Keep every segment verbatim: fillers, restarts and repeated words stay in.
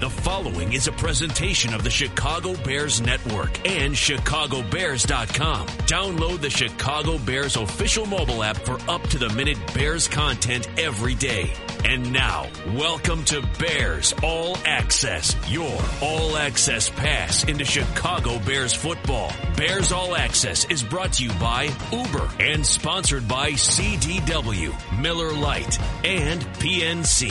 The following is a presentation of the Chicago Bears Network and Chicago Bears dot com. Download the Chicago Bears official mobile app for up-to-the-minute Bears content every day. And now, welcome to Bears All Access, your all-access pass into Chicago Bears football. Bears All Access is brought to you by Uber and sponsored by C D W, Miller Lite, and P N C.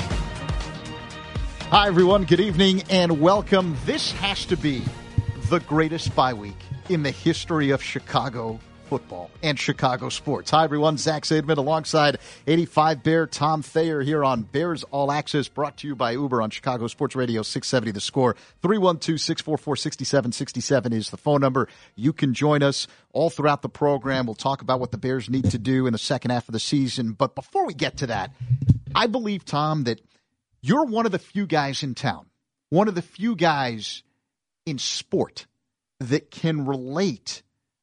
Hi, everyone. Good evening and welcome. This has to be the greatest bye week in the history of Chicago football and Chicago sports. Hi, everyone. Zach Zaidman alongside eighty-five Bear Tom Thayer here on Bears All Access, brought to you by Uber on Chicago Sports Radio six seventy The Score. three one two, six four four, six seven six seven is the phone number. You can join us all throughout the program. We'll talk about what the Bears need to do in the second half of the season. But before we get to that, I believe, Tom, that you're one of the few guys in town, one of the few guys in sport that can relate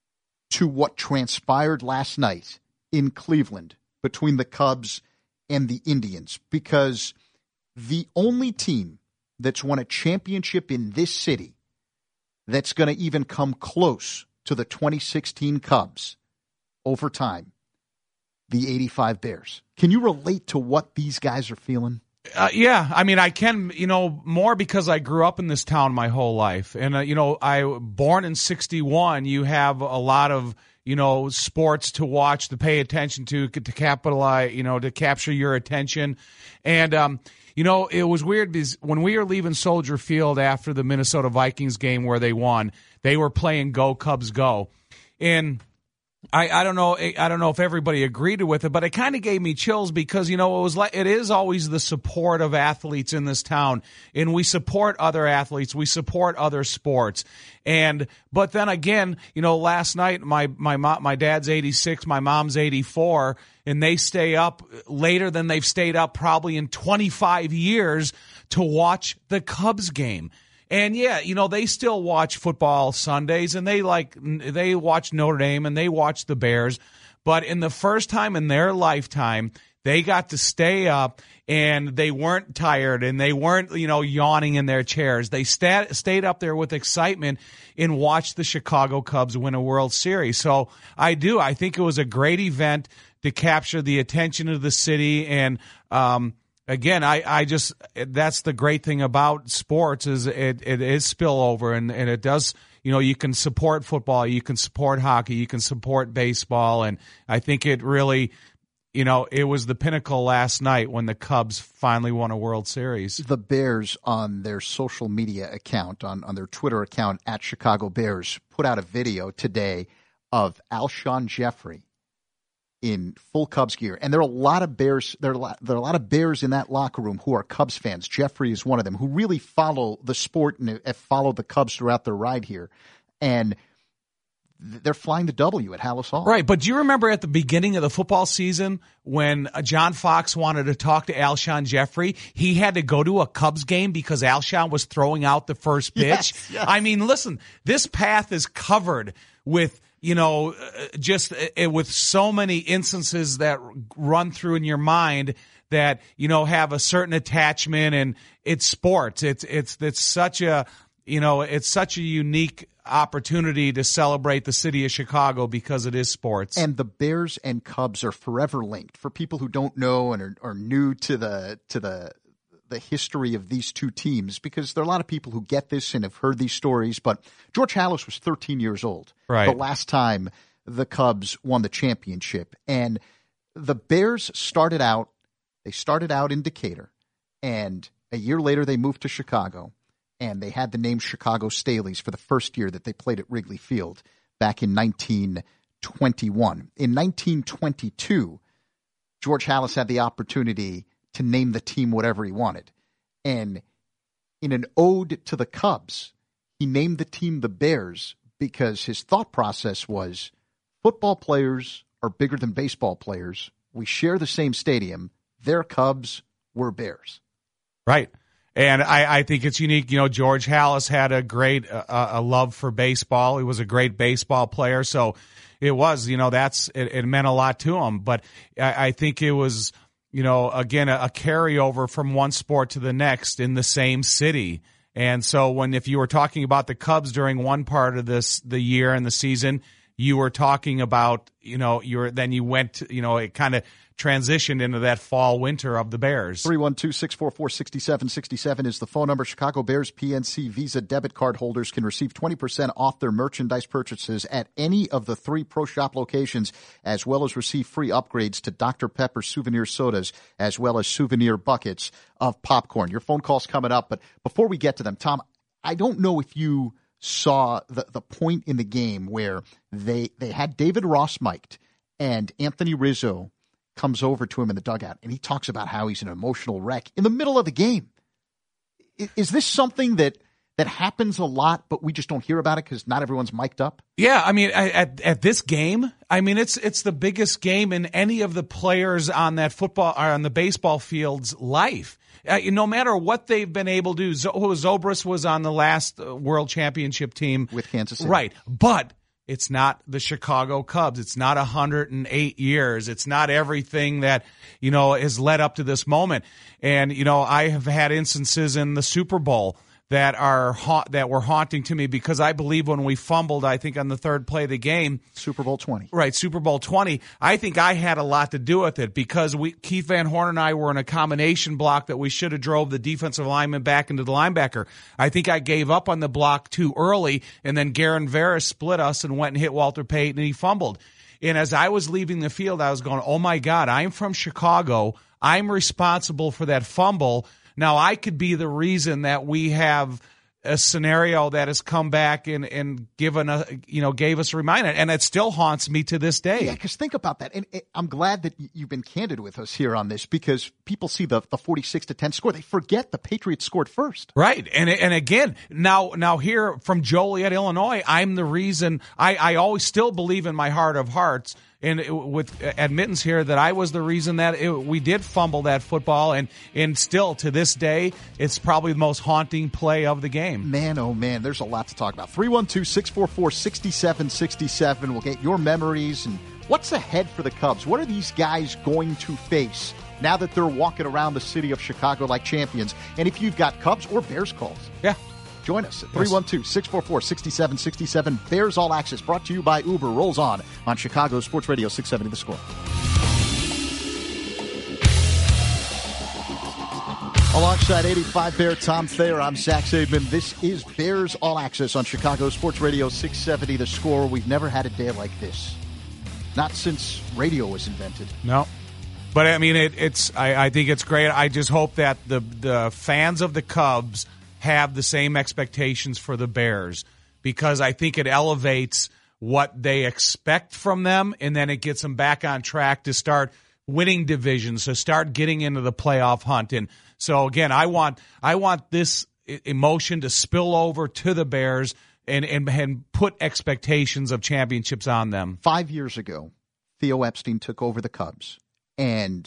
to what transpired last night in Cleveland between the Cubs and the Indians, because the only team that's won a championship in this city that's going to even come close to the twenty sixteen Cubs over time, the eighty-five Bears. Can you relate to what these guys are feeling? Uh, yeah, I mean, I can, you know, more because I grew up in this town my whole life. And, uh, you know, I born in sixty-one, you have a lot of, you know, sports to watch, to pay attention to, to capitalize, you know, to capture your attention. And, um, you know, it was weird because when we were leaving Soldier Field after the Minnesota Vikings game where they won, they were playing Go Cubs Go. And I, I don't know I don't know if everybody agreed with it, but it kind of gave me chills because, you know, it was like it is always the support of athletes in this town, and we support other athletes, we support other sports. And but then again, you know, last night my my mom, my dad's eighty-six, my mom's eighty-four, and they stay up later than they've stayed up probably in twenty-five years to watch the Cubs game. And yeah, you know, they still watch football Sundays, and they like they watch Notre Dame and they watch the Bears. But in the first time in their lifetime, they got to stay up and they weren't tired and they weren't, you know, yawning in their chairs. They sta- stayed up there with excitement and watched the Chicago Cubs win a World Series. So I do. I think it was a great event to capture the attention of the city. And, um, Again, I, I just that's the great thing about sports is it, it is spillover, and, and it does, you know, you can support football, you can support hockey, you can support baseball, and I think it really, you know, it was the pinnacle last night when the Cubs finally won a World Series. The Bears on their social media account, on, on their Twitter account at Chicago Bears, put out a video today of Alshon Jeffrey in full Cubs gear. And there are a lot of Bears, there are a lot, there are a lot of Bears in that locker room who are Cubs fans. Jeffrey is one of them, who really follow the sport and have followed the Cubs throughout their ride here. And they're flying the W at Halas Hall. Right, but do you remember at the beginning of the football season when John Fox wanted to talk to Alshon Jeffrey, he had to go to a Cubs game because Alshon was throwing out the first pitch? Yes, yes. I mean, listen, this path is covered with, you know, just uh, with so many instances that run through in your mind that, you know, have a certain attachment, and it's sports. It's, it's, it's such a, you know, it's such a unique opportunity to celebrate the city of Chicago because it is sports. And the Bears and Cubs are forever linked. For people who don't know and are, are new to the, to the, the history of these two teams, because there are a lot of people who get this and have heard these stories, but George Halas was thirteen years old right. the last time the Cubs won the championship. And the Bears started out, they started out in Decatur, and a year later they moved to Chicago, and they had the name Chicago Staleys for the first year that they played at Wrigley Field back in nineteen twenty-one. In nineteen twenty-two, George Halas had the opportunity to name the team whatever he wanted. And in an ode to the Cubs, he named the team the Bears because his thought process was football players are bigger than baseball players. We share the same stadium. They're Cubs, we're Bears. Right. And I, I think it's unique. You know, George Halas had a great uh, a love for baseball. He was a great baseball player. So it was, you know, that's it, it meant a lot to him. But I, I think it was you know, again, a, a carryover from one sport to the next in the same city. And so when, if you were talking about the Cubs during one part of this, the year and the season, you were talking about, you know, you're, then you went, you know, it kind of transitioned into that fall winter of the Bears. three one two, six four four, six seven six seven is the phone number. Chicago Bears P N C Visa debit card holders can receive twenty percent off their merchandise purchases at any of the three Pro Shop locations, as well as receive free upgrades to Doctor Pepper souvenir sodas, as well as souvenir buckets of popcorn. Your phone call's coming up, but before we get to them, Tom, I don't know if you saw the, the point in the game where they, they had David Ross mic'd and Anthony Rizzo comes over to him in the dugout, and he talks about how he's an emotional wreck in the middle of the game. Is this something that that happens a lot, but we just don't hear about it because not everyone's mic'd up? Yeah, I mean, at at this game, I mean, it's it's the biggest game in any of the players on that football or on the baseball field's life. Uh, no matter what they've been able to do, Z- Zobrist was on the last uh, World Championship team with Kansas City, right? But it's not the Chicago Cubs. It's not one hundred eight years. It's not everything that, you know, has led up to this moment. And, you know, I have had instances in the Super Bowl that are ha- that were haunting to me because I believe when we fumbled, I think on the third play of the game, Super Bowl twenty, right, Super Bowl twenty, I think I had a lot to do with it because we Keith Van Horn and I were in a combination block that we should have drove the defensive lineman back into the linebacker. I think I gave up on the block too early, and then Garen Veras split us and went and hit Walter Payton, and he fumbled. And as I was leaving the field, I was going, oh my God, I'm from Chicago. I'm responsible for that fumble. Now, I could be the reason that we have a scenario that has come back and, and given a, you know, gave us a reminder. And it still haunts me to this day. Yeah, because think about that. And I'm glad that you've been candid with us here on this because people see the, the forty-six to ten score. They forget the Patriots scored first. Right. And and again, now now here from Joliet, Illinois, I'm the reason. I, I always still believe in my heart of hearts and it, with admittance here that I was the reason that it, we did fumble that football, and, and still to this day, it's probably the most haunting play of the game. Man, oh man, there's a lot to talk about. three one two, six four four, six seven six seven. We'll get your memories and what's ahead for the Cubs. What are these guys going to face now that they're walking around the city of Chicago like champions? And if you've got Cubs or Bears calls, yeah, join us at three one two, six four four, six seven six seven. Bears All Access, brought to you by Uber, rolls on on Chicago Sports Radio six seventy The Score. Alongside eighty-five Bear Tom Thayer, I'm Zach Zaidman. This is Bears All Access on Chicago Sports Radio six seventy The Score. We've never had a day like this. Not since radio was invented. No. But, I mean, it, it's. I, I think it's great. I just hope that the the fans of the Cubs have the same expectations for the Bears, because I think it elevates what they expect from them, and then it gets them back on track to start winning divisions, to start getting into the playoff hunt. And so, again, I want I want this emotion to spill over to the Bears and, and, and put expectations of championships on them. Five years ago, Theo Epstein took over the Cubs, and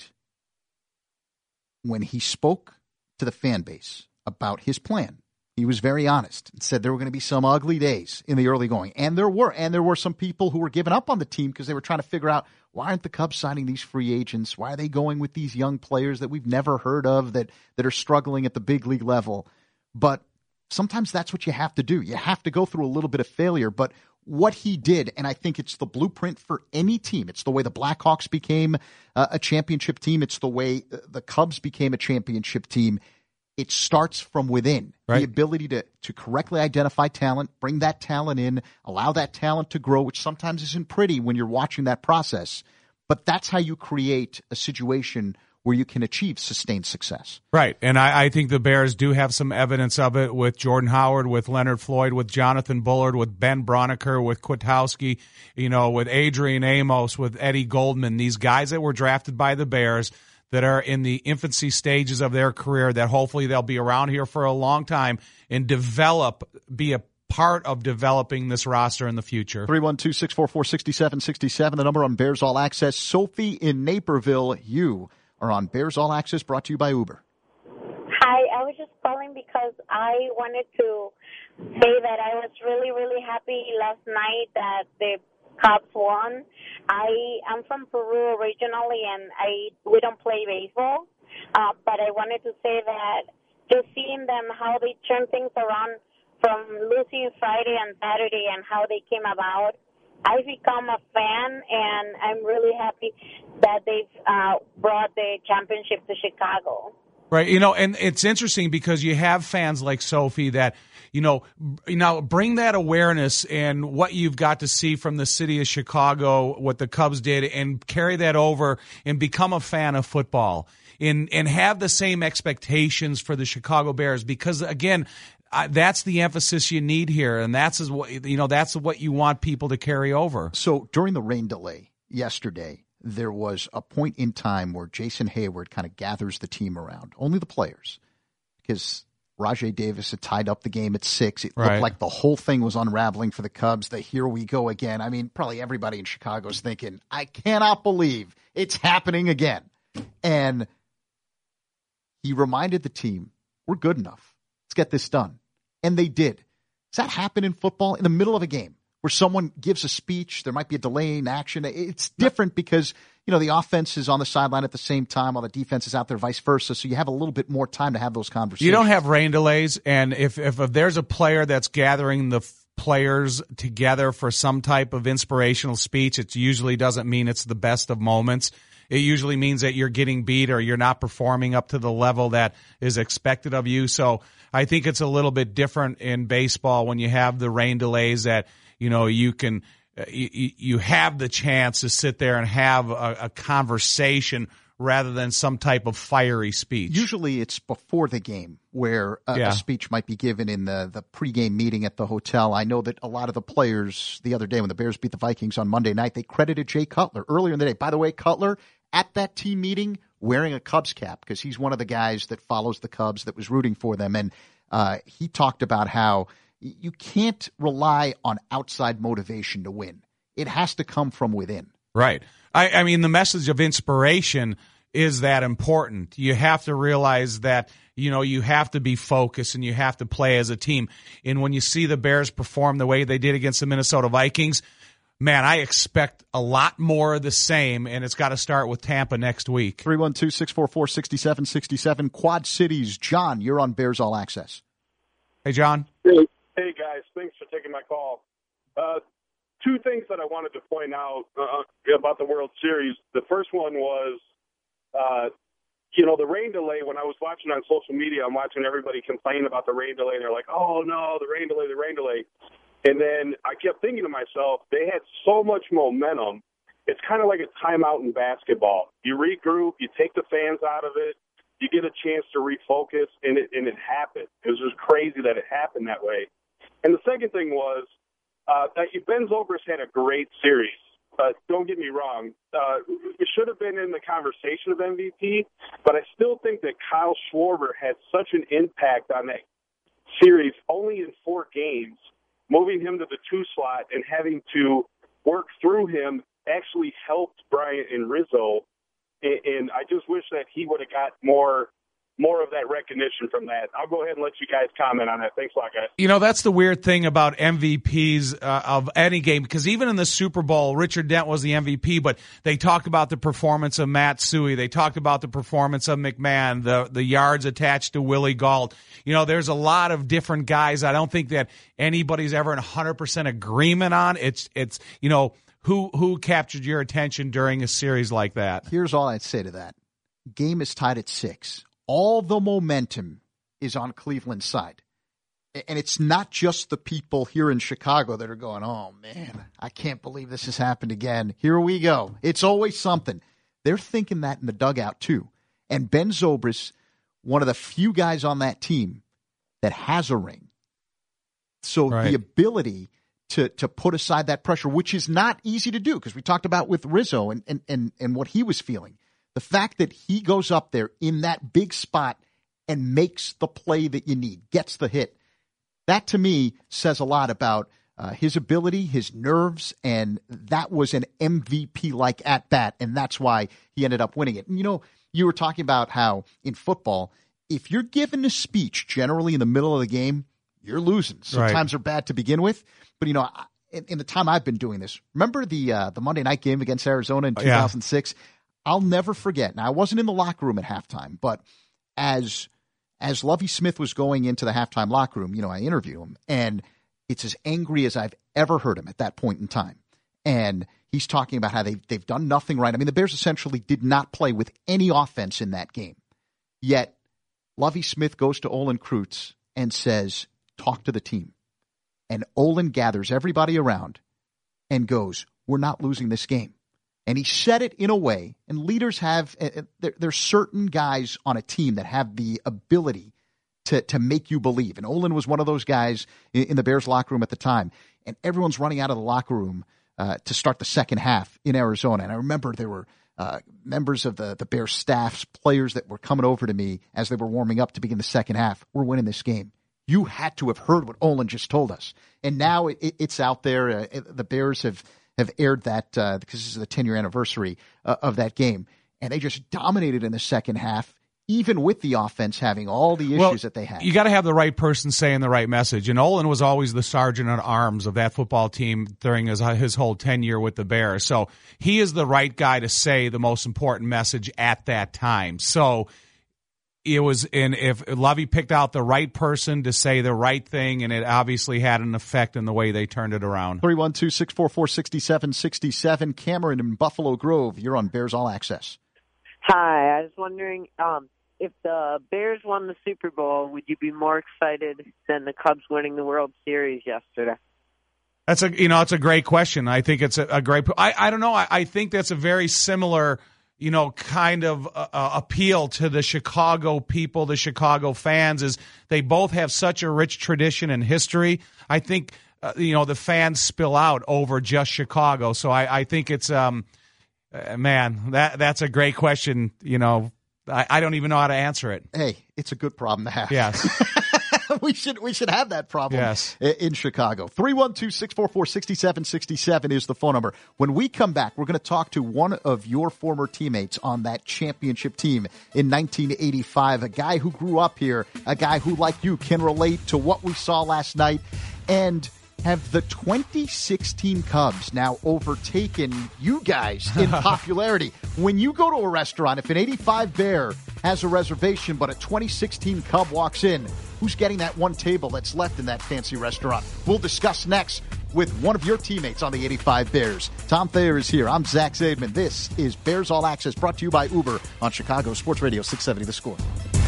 when he spoke to the fan base about his plan, he was very honest and said there were going to be some ugly days in the early going. And there were. And there were some people who were giving up on the team because they were trying to figure out, why aren't the Cubs signing these free agents? Why are they going with these young players that we've never heard of that, that are struggling at the big league level? But sometimes that's what you have to do. You have to go through a little bit of failure. But what he did, and I think it's the blueprint for any team. It's the way the Blackhawks became uh, a championship team. It's the way the Cubs became a championship team. It starts from within. Right. The ability to, to correctly identify talent, bring that talent in, allow that talent to grow, which sometimes isn't pretty when you're watching that process. But that's how you create a situation where you can achieve sustained success. Right. And I, I think the Bears do have some evidence of it with Jordan Howard, with Leonard Floyd, with Jonathan Bullard, with Ben Broniker, with Kwiatkowski, you know, with Adrian Amos, with Eddie Goldman, these guys that were drafted by the Bears that are in the infancy stages of their career, that hopefully they'll be around here for a long time and develop, be a part of developing this roster in the future. three one two, six four four, six seven six seven, the number on Bears All Access. Sophie in Naperville, you are on Bears All Access, brought to you by Uber. Hi, I was just calling because I wanted to say that I was really, really happy last night that the Cubs won. I am from Peru originally, and I we don't play baseball, uh, but I wanted to say that just seeing them, how they turn things around from losing Friday and Saturday and how they came about, I've become a fan, and I'm really happy that they've uh, brought the championship to Chicago. Right. You know, and it's interesting because you have fans like Sophie that, you know, now bring that awareness and what you've got to see from the city of Chicago, what the Cubs did, and carry that over and become a fan of football and, and have the same expectations for the Chicago Bears because, again, I, that's the emphasis you need here, and that's what you know. That's what you want people to carry over. So during the rain delay yesterday, there was a point in time where Jason Hayward kind of gathers the team around, only the players, because Rajay Davis had tied up the game at six. It right. looked like the whole thing was unraveling for the Cubs. The here we go again. I mean, probably everybody in Chicago is thinking, I cannot believe it's happening again. And he reminded the team, we're good enough. Let's get this done. And they did. Does that happen in football in the middle of a game where someone gives a speech? There might be a delay in action. It's different because, you know, the offense is on the sideline at the same time while the defense is out there, vice versa. So you have a little bit more time to have those conversations. You don't have rain delays. And if, if, if there's a player that's gathering the f- players together for some type of inspirational speech, it usually doesn't mean it's the best of moments. It usually means that you're getting beat or you're not performing up to the level that is expected of you. So I think it's a little bit different in baseball when you have the rain delays that, you know, you can, uh, you, you have the chance to sit there and have a, a conversation rather than some type of fiery speech. Usually it's before the game where a, yeah. a speech might be given in the, the pregame meeting at the hotel. I know that a lot of the players the other day when the Bears beat the Vikings on Monday night, they credited Jay Cutler earlier in the day. By the way, Cutler at that team meeting wearing a Cubs cap because he's one of the guys that follows the Cubs that was rooting for them. And uh, he talked about how you can't rely on outside motivation to win. It has to come from within. Right. I, I mean, the message of inspiration is that important. You have to realize that, you know, you have to be focused and you have to play as a team. And when you see the Bears perform the way they did against the Minnesota Vikings, man, I expect a lot more of the same, and it's got to start with Tampa next week. three one two, six four four, six seven six seven, Quad Cities. John, you're on Bears All Access. Hey, John. Hey, hey guys. Thanks for taking my call. Uh, two things that I wanted to point out uh, about the World Series. The first one was, uh, you know, the rain delay. When I was watching on social media, I'm watching everybody complain about the rain delay. They're like, oh, no, the rain delay, the rain delay. And then I kept thinking to myself, they had so much momentum. It's kind of like a timeout in basketball. You regroup, you take the fans out of it, you get a chance to refocus, and it and it happened. It was just crazy that it happened that way. And the second thing was uh, that Ben Zobrist had a great series. But don't get me wrong, uh, it should have been in the conversation of M V P, but I still think that Kyle Schwarber had such an impact on that series only in four games. Moving him to the two slot and having to work through him actually helped Bryant and Rizzo. And I just wish that he would have got more more of that recognition from that. I'll go ahead and let you guys comment on that. Thanks a lot, guys. You know, that's the weird thing about M V Ps uh, of any game, because even in the Super Bowl, Richard Dent was the M V P, but they talked about the performance of Matt Suhey. They talked about the performance of McMahon, the, the yards attached to Willie Gault. You know, there's a lot of different guys. I don't think that anybody's ever in one hundred percent agreement on. It's, it's you know, who who captured your attention during a series like that? Here's all I'd say to that. Game is tied at six. All the momentum is on Cleveland's side. And it's not just the people here in Chicago that are going, oh, man, I can't believe this has happened again. Here we go. It's always something. They're thinking that in the dugout, too. And Ben Zobrist, one of the few guys on that team that has a ring. So right. the ability to to put aside that pressure, which is not easy to do, because we talked about with Rizzo and, and, and, and what he was feeling. The fact that he goes up there in that big spot and makes the play that you need, gets the hit, that to me says a lot about uh, his ability, his nerves, and that was an M V P-like at-bat, and that's why he ended up winning it. And, you know, you were talking about how in football, if you're given a speech generally in the middle of the game, you're losing. Sometimes right. they're bad to begin with. But, you know, in, in the time I've been doing this, remember the uh, the Monday night game against Arizona in two thousand six? Yeah. I'll never forget. Now, I wasn't in the locker room at halftime, but as as Lovie Smith was going into the halftime locker room, you know, I interviewed him, and it's as angry as I've ever heard him at that point in time. And he's talking about how they, they've done nothing right. I mean, the Bears essentially did not play with any offense in that game. Yet, Lovie Smith goes to Olin Kreutz and says, talk to the team. And Olin gathers everybody around and goes, we're not losing this game. And he said it in a way, and leaders have, uh, there, there's certain guys on a team that have the ability to, to make you believe. And Olin was one of those guys in, in the Bears locker room at the time. And everyone's running out of the locker room uh, to start the second half in Arizona. And I remember there were uh, members of the, the Bears staffs, players that were coming over to me as they were warming up to begin the second half. We're winning this game. You had to have heard what Olin just told us. And now it, it, it's out there. Uh, it, the Bears have, have aired that uh, because this is the ten-year anniversary uh, of that game. And they just dominated in the second half, even with the offense having all the issues well, that they had. You got to have the right person saying the right message. And Olin was always the sergeant at arms of that football team during his, his whole tenure with the Bears. So he is the right guy to say the most important message at that time. So it was, and if Lovie picked out the right person to say the right thing, and it obviously had an effect in the way they turned it around. three one two, six four four, six seven six seven. Cameron in Buffalo Grove, you're on Bears All Access. Hi, I was wondering, um, if the Bears won the Super Bowl, would you be more excited than the Cubs winning the World Series yesterday? That's a, you know, it's a great question. I think it's a, a great, I, I don't know. I, I think that's a very similar, you know, kind of uh, appeal to the Chicago people, the Chicago fans, is they both have such a rich tradition and history. I think, uh, you know, the fans spill out over just Chicago. So I, I think it's, um, uh, man, that that's a great question. You know, I, I don't even know how to answer it. Hey, it's a good problem to have. Yes. we should we should have that problem yes. in Chicago. three one two, six four four, six seven six seven is the phone number. When we come back, we're going to talk to one of your former teammates on that championship team in nineteen eighty-five, a guy who grew up here, a guy who, like you, can relate to what we saw last night, and have the twenty sixteen Cubs now overtaken you guys in popularity? When you go to a restaurant, if an eighty-five Bear has a reservation but a twenty sixteen Cub walks in, who's getting that one table that's left in that fancy restaurant? We'll discuss next with one of your teammates on the eighty-five Bears. Tom Thayer is here. I'm Zach Zaidman. This is Bears All Access, brought to you by Uber on Chicago Sports Radio six seventy The Score.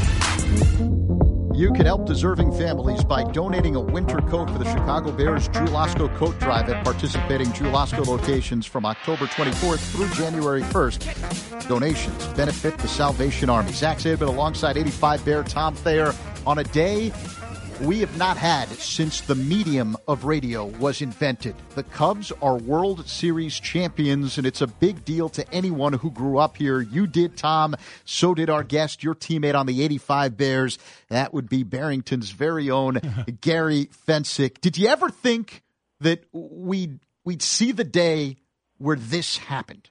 You can help deserving families by donating a winter coat for the Chicago Bears Jewel-Osco Coat Drive at participating Jewel-Osco locations from October twenty-fourth through January first. Donations benefit the Salvation Army. Zach Zaidman alongside eighty-five Bear Tom Thayer on a day we have not had since the medium of radio was invented. The Cubs are World Series champions, and it's a big deal to anyone who grew up here. You did, Tom. So did our guest, your teammate on the eighty-five Bears. That would be Barrington's very own Gary Fensick. Did you ever think that we'd, we'd see the day where this happened?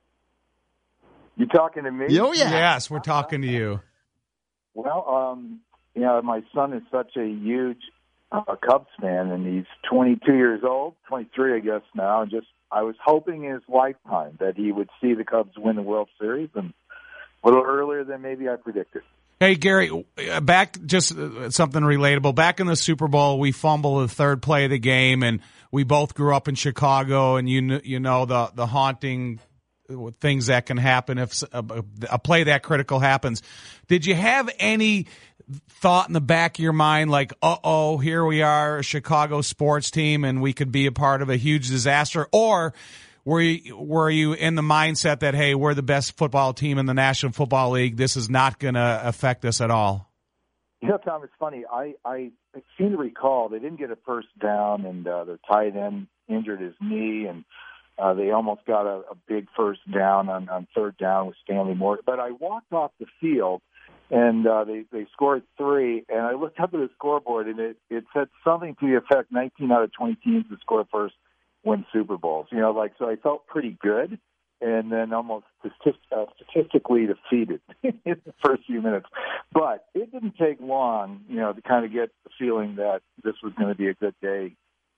You talking to me? Oh, yeah. Yes, we're talking to you. Well, um, you know, my son is such a huge uh, Cubs fan, and he's twenty-two years old, twenty-three, I guess now. And just, I was hoping in his lifetime that he would see the Cubs win the World Series, and a little earlier than maybe I predicted. Hey, Gary, back just something relatable. Back in the Super Bowl, we fumbled the third play of the game, and we both grew up in Chicago, and you you know the the haunting things that can happen if a, a play that critical happens. Did you have any thought in the back of your mind like, uh-oh, here we are, a Chicago sports team, and we could be a part of a huge disaster? Or were you, were you in the mindset that, hey, we're the best football team in the National Football League, this is not going to affect us at all? You know, Tom, it's funny. I, I seem to recall they didn't get a first down, and uh, their tight end injured his knee, and uh, they almost got a, a big first down on, on third down with Stanley Moore. But I walked off the field, and uh, they, they scored three, and I looked up at the scoreboard, and it, it said something to the effect nineteen out of twenty teams that score first win Super Bowls. You know, like, so I felt pretty good, and then almost uh, statistically defeated in the first few minutes. But it didn't take long, you know, to kind of get the feeling that this was going to be a good day, both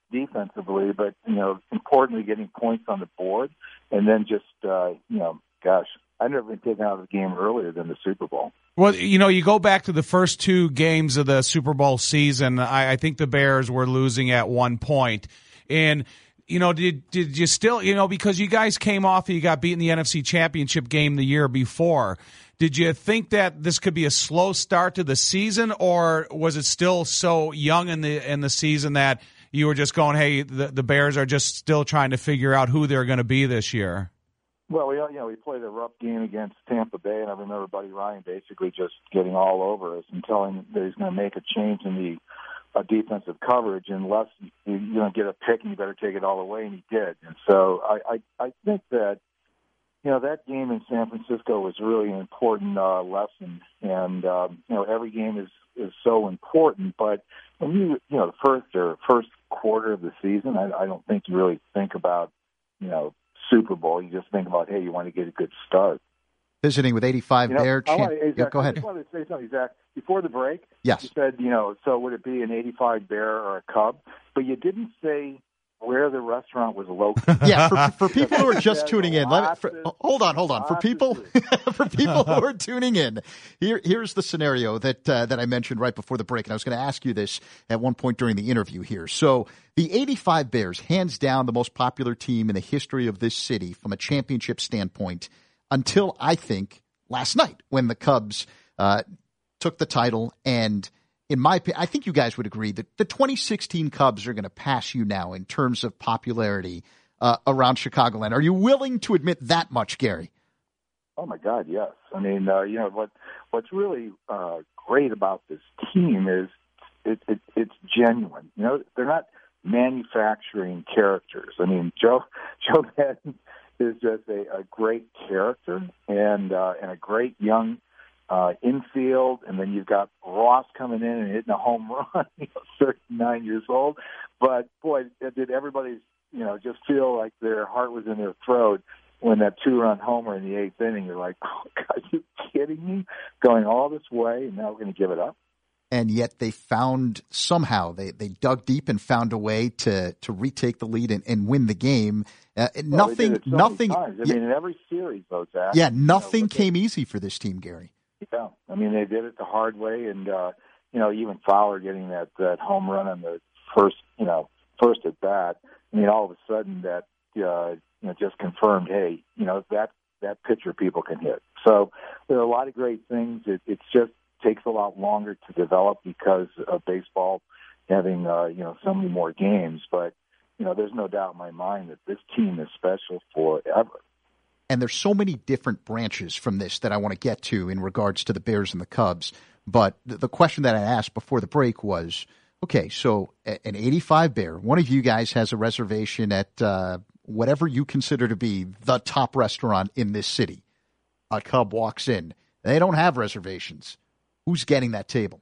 defensively, but, you know, importantly getting points on the board, and then just, uh, you know, gosh, I've never been taken out of the game earlier than the Super Bowl. Well, you know, you go back to the first two games of the Super Bowl season, I, I think the Bears were losing at one point. And, you know, did did you still, you know, because you guys came off and you got beat in the N F C Championship game the year before, did you think that this could be a slow start to the season, or was it still so young in the in the season that you were just going, hey, the, the Bears are just still trying to figure out who they're going to be this year? Well, we you know we played a rough game against Tampa Bay, and I remember Buddy Ryan basically just getting all over us and telling that he's going to make a change in the uh, defensive coverage unless you, you don't get a pick and you better take it all away, and he did. And so I, I, I think that, you know, that game in San Francisco was really an important uh, lesson, and um, you know every game is, is so important. But when you you know the first or first quarter of the season, I, I don't think you really think about you know Super Bowl. You just think about, hey, you want to get a good start. Visiting with eighty-five you know, Bear. Champ- hey, yeah, go ahead. I just wanted to say something, Zach. Before the break, yes. You said, you know, so would it be an eighty-five Bear or a Cub? But you didn't say where the restaurant was located. Yeah, for, for people who are just tuning in, let me, for, hold on, hold on. For people, for people who are tuning in, here, here's the scenario that uh, that I mentioned right before the break, and I was going to ask you this at one point during the interview here. So the eighty-five Bears, hands down, the most popular team in the history of this city from a championship standpoint, until I think last night when the Cubs uh, took the title. And in my opinion, I think you guys would agree that the twenty sixteen Cubs are going to pass you now in terms of popularity uh, around Chicagoland. Are you willing to admit that much, Gary? Oh, my God, yes. I mean, uh, you know, what what's really uh, great about this team is it, it, it's genuine. You know, they're not manufacturing characters. I mean, Joe Joe Madden is just a, a great character and uh, and a great young Uh, infield, and then you've got Ross coming in and hitting a home run, you know, thirty-nine years old. But, boy, did everybody, you know, just feel like their heart was in their throat when that two-run homer in the eighth inning. You're like, oh, God, are you kidding me? Going all this way, and now we're going to give it up? And yet they found somehow, they, they dug deep and found a way to, to retake the lead and, and win the game. Uh, well, nothing, so nothing. I yeah, mean, in every series, though, Zach. Yeah, nothing you know, came easy for this team, Gary. Yeah, I mean, they did it the hard way, and, uh, you know, even Fowler getting that, that home run on the first, you know, first at bat, I mean, all of a sudden that, uh, you know, just confirmed, hey, you know, that, that pitcher people can hit. So there are a lot of great things. It it's just takes a lot longer to develop because of baseball having, uh, you know, so many more games. But, you know, there's no doubt in my mind that this team is special forever. And there's so many different branches from this that I want to get to in regards to the Bears and the Cubs. But the question that I asked before the break was, okay, so an eighty-five Bear, one of you guys has a reservation at uh, whatever you consider to be the top restaurant in this city. A Cub walks in. They don't have reservations. Who's getting that table?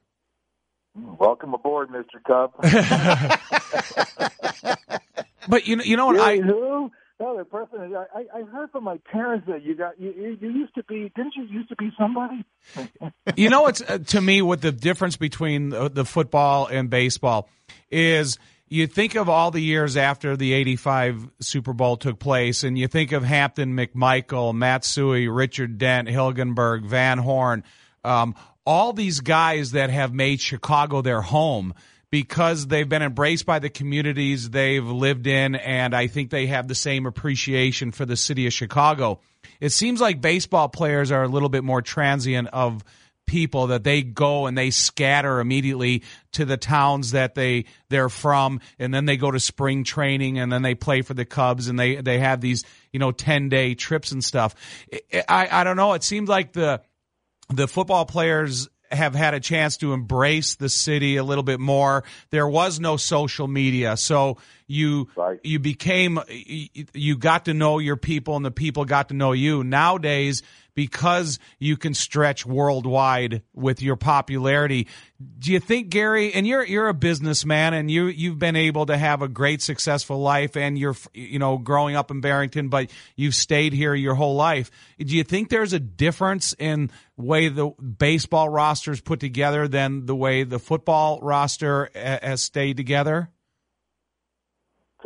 Welcome aboard, Mister Cub. But you know, you know what really, I who? No, the person. I, I heard from my parents that you got you, you used to be. Didn't you used to be somebody? You know, it's uh, to me what the difference between the, the football and baseball is. You think of all the years after the eighty-five Super Bowl took place, and you think of Hampton, McMichael, Matsui, Richard Dent, Hilgenberg, Van Horn, um, all these guys that have made Chicago their home because they've been embraced by the communities they've lived in, and I think they have the same appreciation for the city of Chicago. It seems like baseball players are a little bit more transient of people, that they go and they scatter immediately to the towns that they they're from, and then they go to spring training, and then they play for the Cubs, and they they have these, you know, ten day trips and stuff. I I don't know. It seems like the the football players have had a chance to embrace the city a little bit more. There was no social media, so you right. you became you got to know your people, and the people got to know you. Nowadays, because you can stretch worldwide with your popularity, do you think, Gary, and you're you're a businessman, and you you've been able to have a great successful life, and you're you know growing up in Barrington, but you've stayed here your whole life. Do you think there's a difference in way the baseball roster is put together than the way the football roster has stayed together?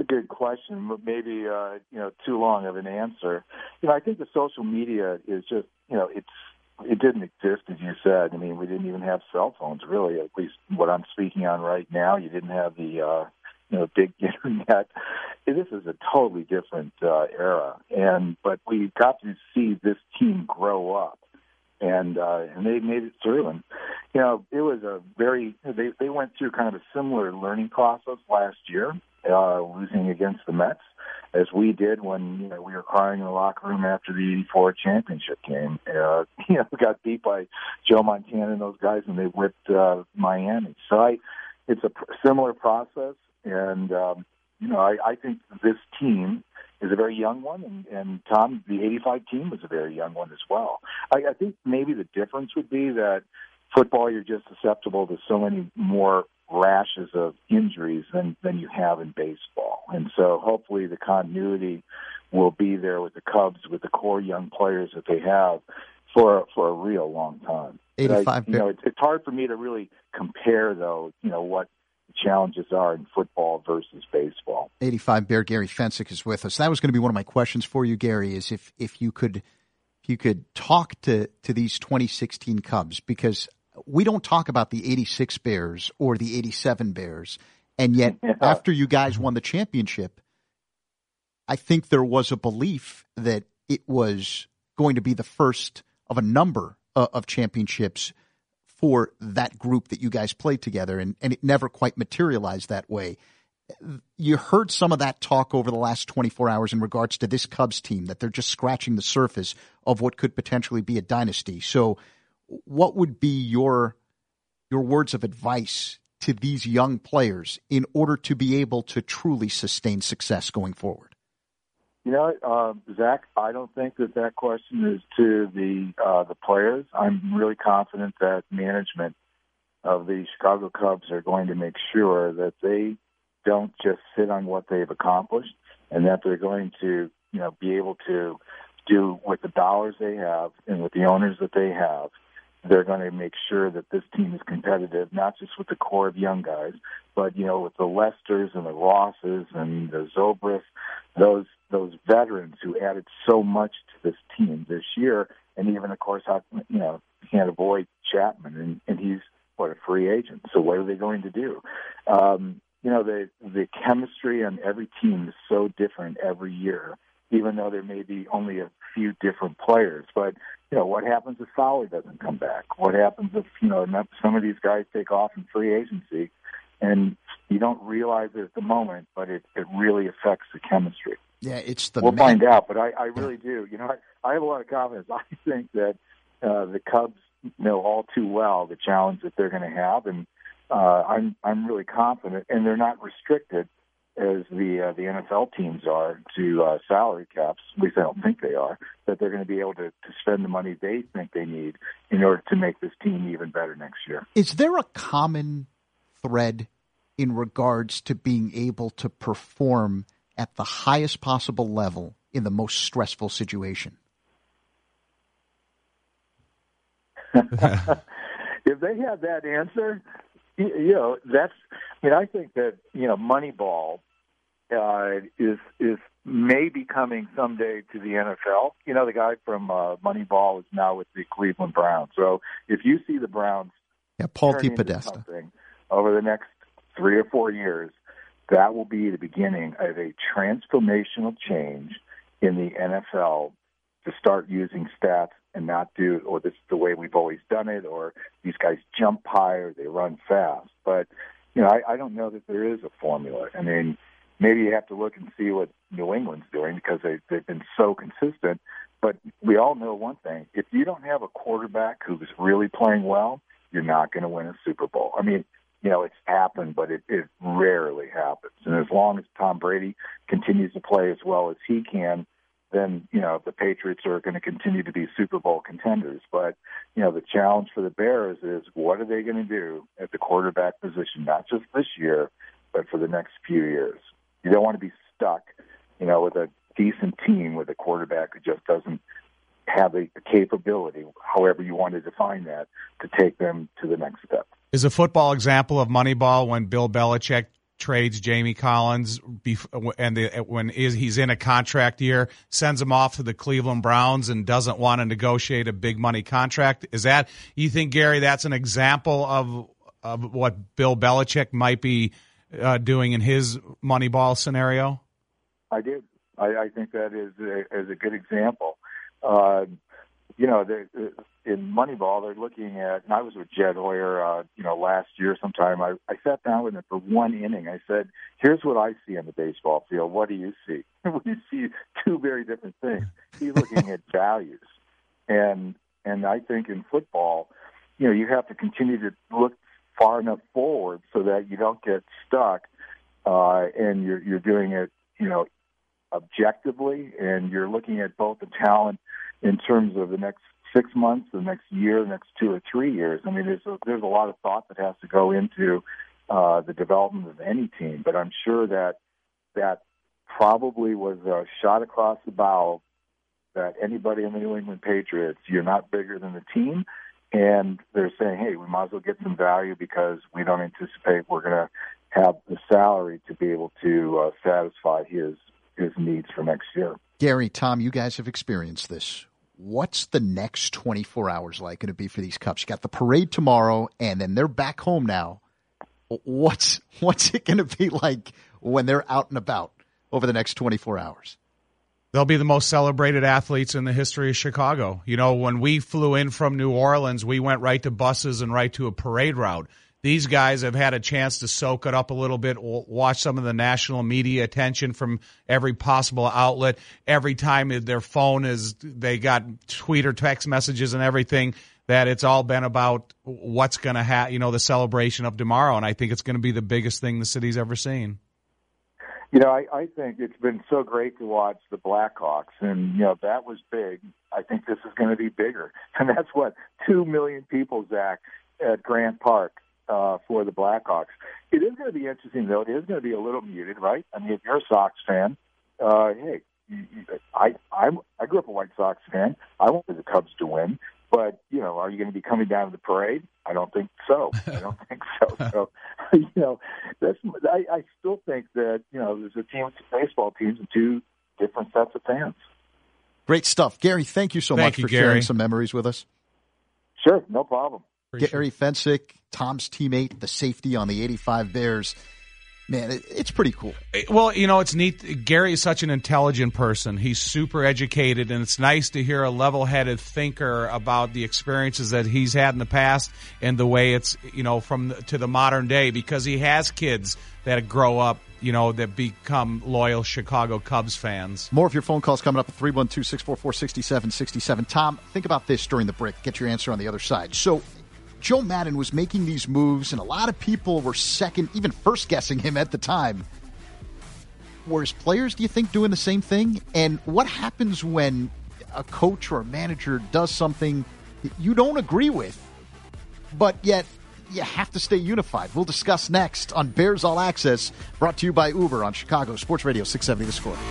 a good question, but maybe uh, you know too long of an answer. You know, I think the social media is just you know it's it didn't exist, as you said. I mean, we didn't even have cell phones, really. At least what I'm speaking on right now, you didn't have the uh, you know big internet. This is a totally different uh, era, and but we got to see this team grow up. And uh, and they made it through, and you know it was a very they they went through kind of a similar learning process last year, uh, losing against the Mets, as we did when you know we were crying in the locker room after the eighty-four championship game. Uh, you know, we got beat by Joe Montana and those guys, and they whipped uh, Miami. So I, it's a pr- similar process, and um, you know I, I think this team is a very young one, and, and Tom, the eighty-five team was a very young one as well. I, I think maybe the difference would be that football, you're just susceptible to so many more rashes of injuries than, than you have in baseball. And so hopefully the continuity will be there with the Cubs, with the core young players that they have for for a real long time. eighty-five. I, you know, it's, it's hard for me to really compare, though, you know, what challenges are in football versus baseball. eighty-five Bear Gary Fensick is with us. That was going to be one of my questions for you, Gary, is if, if you could if you could talk to, to these twenty sixteen Cubs, because we don't talk about the eighty-six Bears or the eighty-seven Bears, and yet yeah. after you guys won the championship, I think there was a belief that it was going to be the first of a number uh, of championships for that group that you guys played together, and, and it never quite materialized that way. You heard some of that talk over the last twenty-four hours in regards to this Cubs team, that they're just scratching the surface of what could potentially be a dynasty. So what would be your your words of advice to these young players in order to be able to truly sustain success going forward? You know, uh, Zach, I don't think that that question is to the uh, the players. I'm really confident that management of the Chicago Cubs are going to make sure that they don't just sit on what they've accomplished, and that they're going to, you know, be able to do with the dollars they have and with the owners that they have. They're going to make sure that this team is competitive, not just with the core of young guys, but, you know, with the Lesters and the Rosses and the Zobrist, those those veterans who added so much to this team this year. And even, of course, I, you know, can't avoid Chapman, and, and he's, what, a free agent. So what are they going to do? Um, you know, the the chemistry on every team is so different every year, even though there may be only a few different players. But, you know, what happens if Fowler doesn't come back? What happens if, you know, some of these guys take off in free agency? And you don't realize it at the moment, but it, it really affects the chemistry. Yeah, it's the We'll man- find out, but I, I really do. You know, I, I have a lot of confidence. I think that uh, the Cubs know all too well the challenge that they're going to have, and uh, I'm I'm really confident. And they're not restricted as the uh, the N F L teams are to uh, salary caps. At least I don't think they are. That they're going to be able to, to spend the money they think they need in order to make this team even better next year. Is there a common thread in regards to being able to perform at the highest possible level in the most stressful situation? If they had that answer, you know, that's, I mean, I think that, you know, Moneyball uh, is, is maybe coming someday to the N F L. You know, the guy from uh, Moneyball is now with the Cleveland Browns. So if you see the Browns yeah, Paul turn T. into Podesta something over the next three or four years, that will be the beginning of a transformational change in the N F L to start using stats and not do, or this is the way we've always done it, or these guys jump high or they run fast. But, you know, I, I don't know that there is a formula. I mean, maybe you have to look and see what New England's doing because they, they've been so consistent. But we all know one thing. If you don't have a quarterback who's really playing well, you're not going to win a Super Bowl. I mean, you know, it's happened, but it, it rarely happens. And as long as Tom Brady continues to play as well as he can, then, you know, the Patriots are going to continue to be Super Bowl contenders. But, you know, the challenge for the Bears is what are they going to do at the quarterback position, not just this year, but for the next few years. You don't want to be stuck, you know, with a decent team with a quarterback who just doesn't have the capability, however you want to define that, to take them to the next step. Is a football example of Moneyball when Bill Belichick trades Jamie Collins bef- and the, when he's in a contract year, sends him off to the Cleveland Browns and doesn't want to negotiate a big money contract. Is that, you think, Gary, that's an example of of what Bill Belichick might be uh, doing in his Moneyball scenario? I do. I, I think that is a, is a good example. Uh, you know, in Moneyball, they're looking at, and I was with Jed Hoyer, uh, you know, last year sometime. I, I sat down with him for one inning. I said, here's what I see on the baseball field. What do you see? We see two very different things. He's looking at values. And and I think in football, you know, you have to continue to look far enough forward so that you don't get stuck uh, and you're, you're doing it, you know, objectively, and you're looking at both the talent in terms of the next six months, the next year, the next two or three years. I mean, there's a, there's a lot of thought that has to go into uh, the development of any team, but I'm sure that that probably was a shot across the bow that anybody in the New England Patriots, you're not bigger than the team, and they're saying, hey, we might as well get some value because we don't anticipate we're going to have the salary to be able to uh, satisfy his his needs for next year. Gary, Tom, you guys have experienced this. What's the next twenty-four hours like going to be for these Cubs? You got the parade tomorrow, and then they're back home now. What's what's it going to be like when they're out and about over the next twenty-four hours? They'll be the most celebrated athletes in the history of Chicago. You know, when we flew in from New Orleans, we went right to buses and right to a parade route. These guys have had a chance to soak it up a little bit, watch some of the national media attention from every possible outlet. Every time their phone is, they got tweet or text messages and everything, that it's all been about what's going to happen, you know, the celebration of tomorrow. And I think it's going to be the biggest thing the city's ever seen. You know, I, I think it's been so great to watch the Blackhawks, and, you know, that was big. I think this is going to be bigger. And that's what, two million people, Zach, at Grant Park. Uh, for the Blackhawks. It is going to be interesting, though. It is going to be a little muted, right? I mean, if you're a Sox fan, uh, hey, you, you, I I'm, I grew up a White Sox fan. I wanted the Cubs to win, but, you know, are you going to be coming down to the parade? I don't think so. I don't think so. So, you know, that's, I, I still think that, you know, there's a team with baseball teams and two different sets of fans. Great stuff. Gary, thank you so thank much you, for Gary. sharing some memories with us. Sure, no problem. Appreciate Gary Fensick, Tom's teammate, the safety on the eighty-five Bears. Man, it, it's pretty cool. Well, you know, it's neat. Gary is such an intelligent person. He's super educated, and it's nice to hear a level-headed thinker about the experiences that he's had in the past and the way it's, you know, from the, to the modern day, because he has kids that grow up, you know, that become loyal Chicago Cubs fans. More of your phone calls coming up at three one two, six four four, six seven six seven. Tom, think about this during the break. Get your answer on the other side. So, Joe Maddon was making these moves, and a lot of people were second, even first guessing him at the time. Were his players, do you think, doing the same thing? And what happens when a coach or a manager does something you don't agree with, but yet you have to stay unified? We'll discuss next on Bears All Access, brought to you by Uber on Chicago Sports Radio six seventy The Score.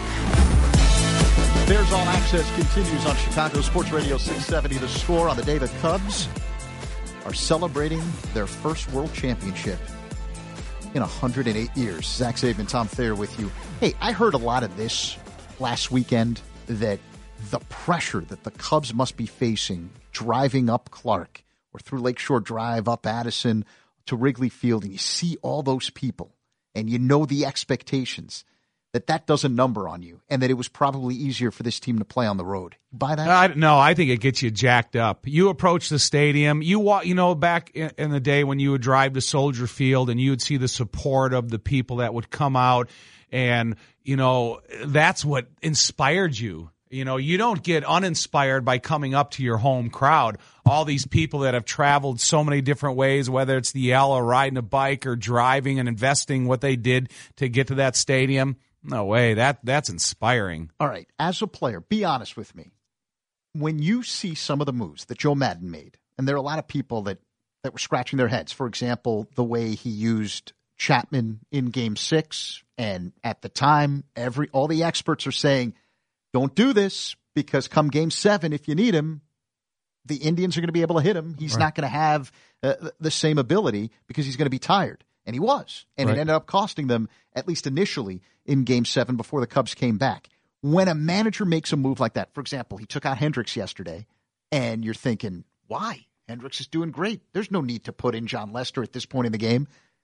Bears All Access continues on Chicago Sports Radio six seventy The Score on the day the Cubs are celebrating their first world championship in one hundred eight years. Zach Zaidman, Tom Thayer with you. Hey, I heard a lot of this last weekend, that the pressure that the Cubs must be facing driving up Clark or through Lakeshore Drive, up Addison to Wrigley Field, and you see all those people and you know the expectations, that that does a number on you, and that it was probably easier for this team to play on the road. You buy that? Uh, no, I think it gets you jacked up. You approach the stadium, you walk, you know, back in, in the day when you would drive to Soldier Field and you would see the support of the people that would come out, and, you know, that's what inspired you. You know, you don't get uninspired by coming up to your home crowd. All these people that have traveled so many different ways, whether it's the L or riding a bike or driving and investing what they did to get to that stadium. No way. That that's inspiring. All right. As a player, be honest with me. When you see some of the moves that Joe Maddon made, and there are a lot of people that, that were scratching their heads. For example, the way he used Chapman in Game Six, and at the time, every all the experts are saying, don't do this, because come Game Seven, if you need him, the Indians are going to be able to hit him. He's right. not going to have uh, the same ability because he's going to be tired. And he was. And right. it ended up costing them, at least initially, in Game seven before the Cubs came back. When a manager makes a move like that, for example, he took out Hendricks yesterday, and you're thinking, why? Hendricks is doing great. There's no need to put in John Lester at this point in the game.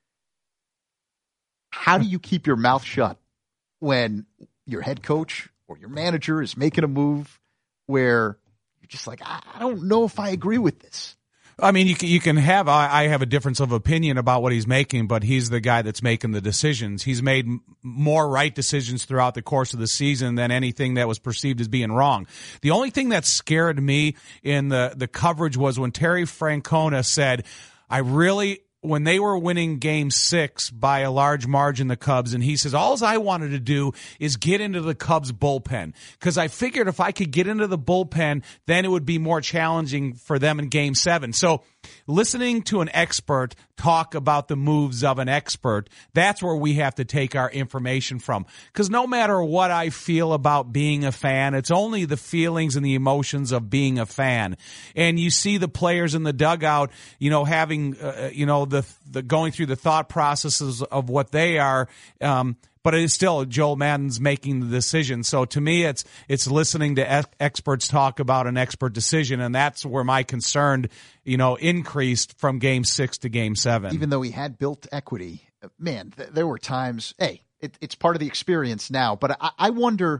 How do you keep your mouth shut when your head coach or your manager is making a move where you're just like, I, I don't know if I agree with this? I mean, you can, you can have, I, I have a difference of opinion about what he's making, but he's the guy that's making the decisions. He's made m- more right decisions throughout the course of the season than anything that was perceived as being wrong. The only thing that scared me in the, the coverage was when Terry Francona said, I really, when they were winning game six by a large margin, the Cubs, and he says, all I wanted to do is get into the Cubs bullpen, because I figured if I could get into the bullpen, then it would be more challenging for them in game seven. So listening to an expert talk about the moves of an expert, that's where we have to take our information from. Because no matter what I feel about being a fan, it's only the feelings and the emotions of being a fan. And you see the players in the dugout, you know, having, uh, you know, the, the going through the thought processes of what they are, um, but it is still Joel Madden's making the decision. So to me, it's it's listening to ex- experts talk about an expert decision, and that's where my concern, you know, increased from game six to game seven. Even though he had built equity, man, th- there were times. Hey, it, it's part of the experience now. But I, I wonder,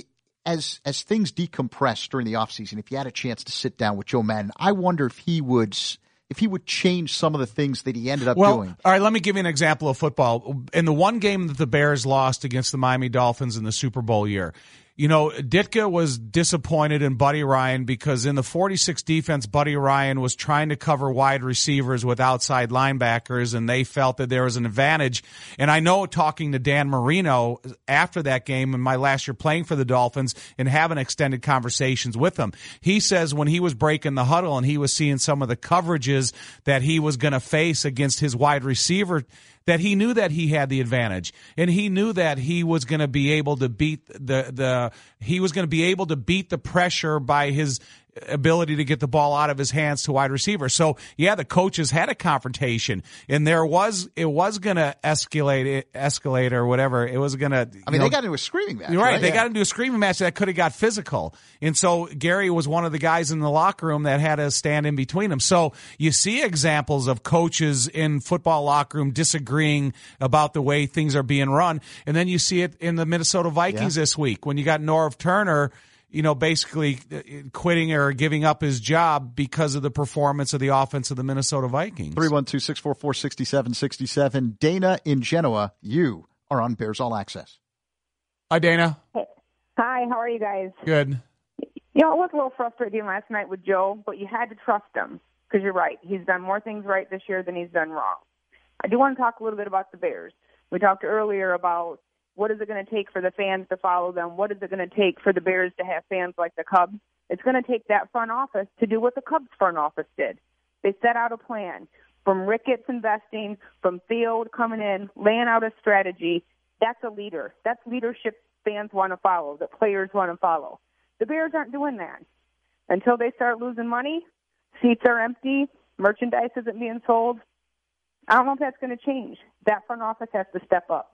as as things decompress during the offseason, if you had a chance to sit down with Joe Madden, I wonder if he would. If he would change some of the things that he ended up well, doing. All right, let me give you an example of football. In the one game that the Bears lost against the Miami Dolphins in the Super Bowl year, you know, Ditka was disappointed in Buddy Ryan because in the forty-six defense, Buddy Ryan was trying to cover wide receivers with outside linebackers, and they felt that there was an advantage. And I know, talking to Dan Marino after that game in my last year playing for the Dolphins and having extended conversations with him, he says when he was breaking the huddle and he was seeing some of the coverages that he was going to face against his wide receiver, that he knew that he had the advantage, and he knew that he was going to be able to beat the the he was going to be able to beat the pressure by his ability to get the ball out of his hands to wide receiver. So yeah, the coaches had a confrontation, and there was it was going to escalate, escalate or whatever. It was going to. I mean, know, they got into a screaming match. Right, right? they yeah. got into a screaming match that could have got physical, and so Gary was one of the guys in the locker room that had to stand in between them. So you see examples of coaches in football locker room disagreeing about the way things are being run, and then you see it in the Minnesota Vikings yeah. this week when you got Norv Turner, you know, basically quitting or giving up his job because of the performance of the offense of the Minnesota Vikings. three one two, six four four, six seven six seven. Dana in Genoa, you are on Bears All Access. Hi, Dana. Hey. Hi, how are you guys? Good. You know, it was a little frustrating last night with Joe, but you had to trust him because you're right. He's done more things right this year than he's done wrong. I do want to talk a little bit about the Bears. We talked earlier about what is it going to take for the fans to follow them? What is it going to take for the Bears to have fans like the Cubs? It's going to take that front office to do what the Cubs front office did. They set out a plan from Ricketts investing, from Field coming in, laying out a strategy. That's a leader. That's leadership fans want to follow, that players want to follow. The Bears aren't doing that. Until they start losing money, seats are empty, merchandise isn't being sold. I don't know if that's going to change. That front office has to step up.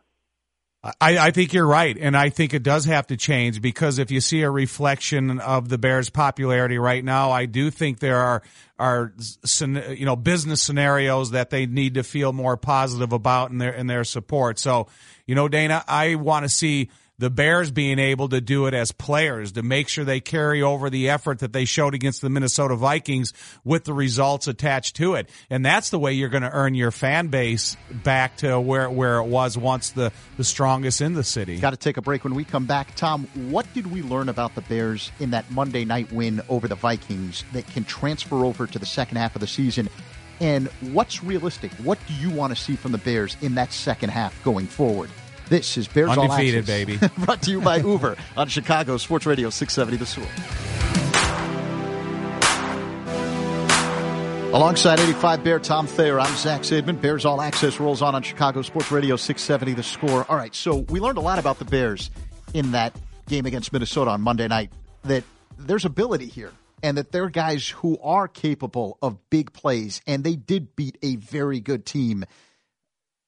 I, I think you're right, and I think it does have to change because if you see a reflection of the Bears' popularity right now, I do think there are are you know business scenarios that they need to feel more positive about in their in their support. So, you know, Dana, I want to see the Bears being able to do it as players, to make sure they carry over the effort that they showed against the Minnesota Vikings with the results attached to it. And that's the way you're going to earn your fan base back to where where it was once the, the strongest in the city. Got to take a break. When we come back, Tom, what did we learn about the Bears in that Monday night win over the Vikings that can transfer over to the second half of the season? And what's realistic? What do you want to see from the Bears in that second half going forward? This is Bears All Access. Undefeated, baby. Brought to you by Uber on Chicago Sports Radio six seventy The Score. Alongside eighty-five Bear Tom Thayer, I'm Zach Zaidman. Bears All Access rolls on on Chicago Sports Radio six seventy The Score. All right, so we learned a lot about the Bears in that game against Minnesota on Monday night, that there's ability here and that they're guys who are capable of big plays, and they did beat a very good team.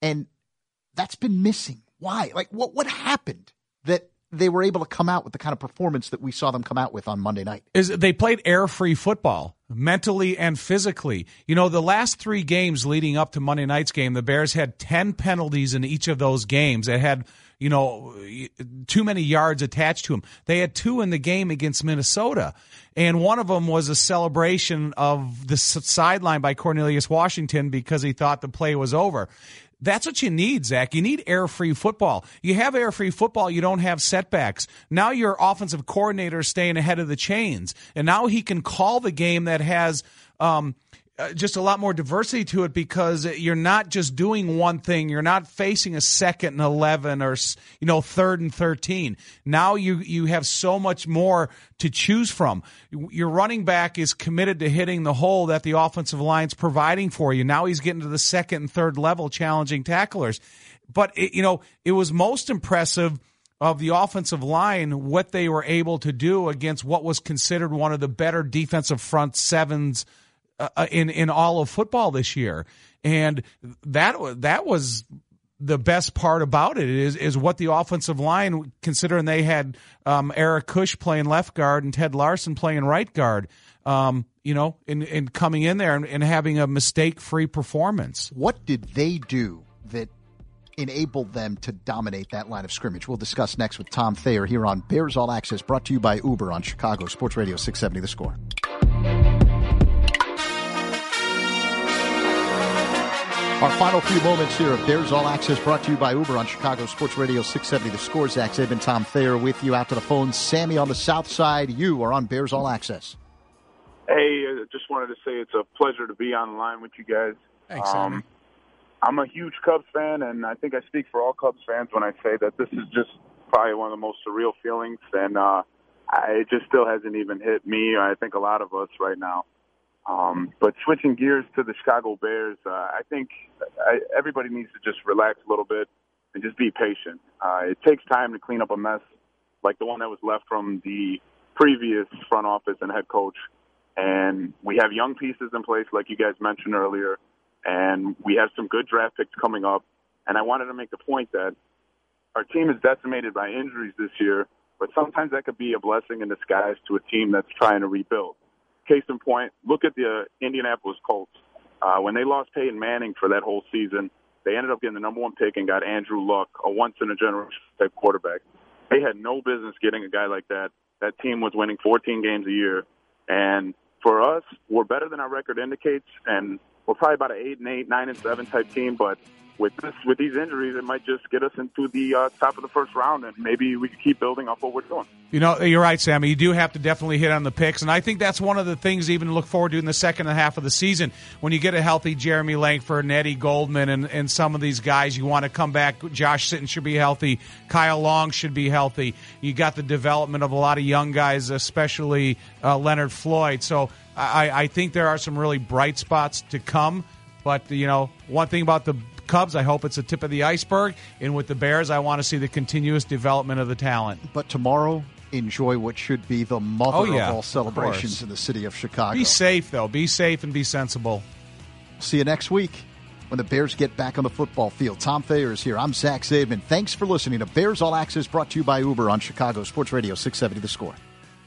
And that's been missing. Why? Like, what what happened that they were able to come out with the kind of performance that we saw them come out with on Monday night? Is they played air-free football, mentally and physically. You know, the last three games leading up to Monday night's game, the Bears had ten penalties in each of those games. They had, you know, too many yards attached to them. They had two in the game against Minnesota, and one of them was a celebration of the sideline by Cornelius Washington because he thought the play was over. That's what you need, Zach. You need air-free football. You have air-free football, you don't have setbacks. Now your offensive coordinator is staying ahead of the chains, and now he can call the game that has um, uh, just a lot more diversity to it because you're not just doing one thing. You're not facing a second and eleven or, you know, third and thirteen. Now you, you have so much more to choose from. Your running back is committed to hitting the hole that the offensive line's providing for you. Now he's getting to the second and third level challenging tacklers. But, it, you know, it was most impressive of the offensive line what they were able to do against what was considered one of the better defensive front sevens uh, in, in all of football this year. And that that was the best part about it is is what the offensive line, considering they had um, Eric Kush playing left guard and Ted Larson playing right guard, um, you know, in, in coming in there and, and having a mistake-free performance. What did they do that enabled them to dominate that line of scrimmage? We'll discuss next with Tom Thayer here on Bears All Access, brought to you by Uber on Chicago Sports Radio six seventy The Score. Our final few moments here of Bears All Access, brought to you by Uber on Chicago Sports Radio six seventy The Score. Zach Zabin, Tom Thayer with you. Out to the phone, Sammy on the south side. You are on Bears All Access. Hey, I just wanted to say it's a pleasure to be on the line with you guys. Thanks, Sammy. Um, I'm a huge Cubs fan, and I think I speak for all Cubs fans when I say that this is just probably one of the most surreal feelings, and uh, I, it just still hasn't even hit me, I think a lot of us right now. Um, but switching gears to the Chicago Bears, uh, I think I, everybody needs to just relax a little bit and just be patient. Uh, it takes time to clean up a mess like the one that was left from the previous front office and head coach. And we have young pieces in place, like you guys mentioned earlier, and we have some good draft picks coming up. And I wanted to make the point that our team is decimated by injuries this year, but sometimes that could be a blessing in disguise to a team that's trying to rebuild. Case in point, look at the uh, Indianapolis Colts. Uh, when they lost Peyton Manning for that whole season, they ended up getting the number one pick and got Andrew Luck, a once-in-a-generation type quarterback. They had no business getting a guy like that. That team was winning fourteen games a year. And for us, we're better than our record indicates, and we're probably about an eight and eight, nine and seven type team. But with this, with these injuries, it might just get us into the uh, top of the first round, and maybe we can keep building up what we're doing. You know, you're right, Sammy. You do have to definitely hit on the picks, and I think that's one of the things even to look forward to in the second half of the season. When you get a healthy Jeremy Langford and Eddie Goldman and, and some of these guys, you want to come back. Josh Sitton should be healthy. Kyle Long should be healthy. You got the development of a lot of young guys, especially uh, Leonard Floyd. So I, I think there are some really bright spots to come. But, you know, one thing about the Cubs, I hope it's a tip of the iceberg. And with the Bears, I want to see the continuous development of the talent. But tomorrow, enjoy what should be the mother oh, yeah, of all celebrations of in the city of Chicago. Be safe, though. Be safe and be sensible. See you next week when the Bears get back on the football field. Tom Thayer is here. I'm Zach Zabin. Thanks for listening to Bears All Access, brought to you by Uber on Chicago Sports Radio six seventy The Score.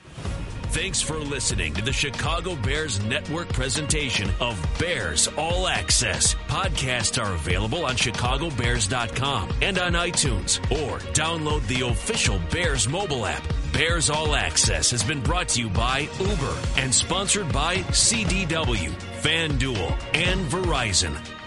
Thanks for listening to the Chicago Bears Network presentation of Bears All Access. Podcasts are available on chicago bears dot com and on iTunes, or download the official Bears mobile app. Bears All Access has been brought to you by Uber and sponsored by C D W, FanDuel, and Verizon.